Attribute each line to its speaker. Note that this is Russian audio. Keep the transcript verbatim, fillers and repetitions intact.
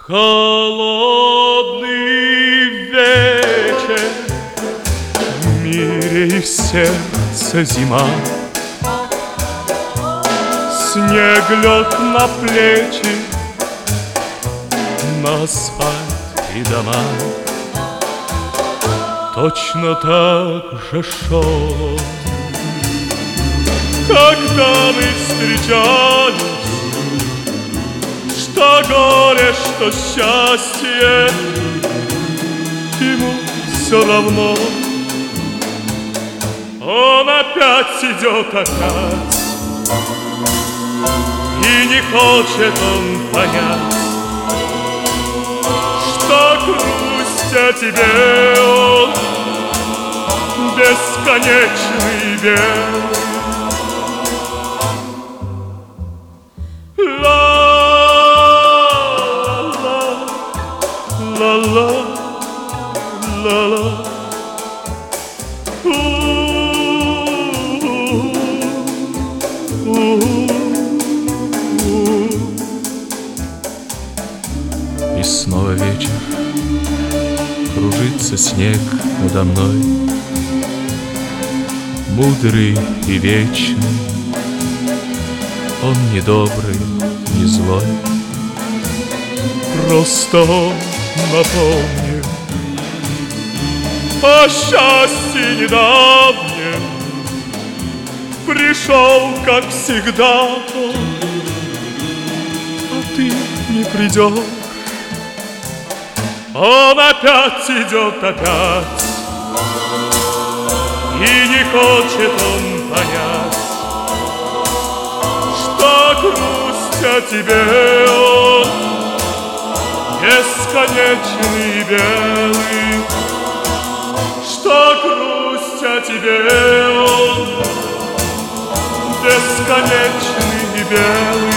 Speaker 1: Холодный вечер, в мире и в сердце зима. Снег лег на плечи, на асфальт и дома. Точно так же шел, когда мы встречались. Что горе, что счастье, ему все равно. Он опять идет, опять, и не хочет он понять, что грусть о тебе он бесконечный белый. Ла-ла, ла-ла, и снова вечер, кружится снег надо мной, мудрый и вечный. Он не добрый, не злой, просто он напомнил о счастье недавнем. Пришел, как всегда, он, а ты не придешь. Он опять идет, опять, и не хочет он понять, что грусть о тебе он бесконечный белый, что грусть о тебе он бесконечный белый.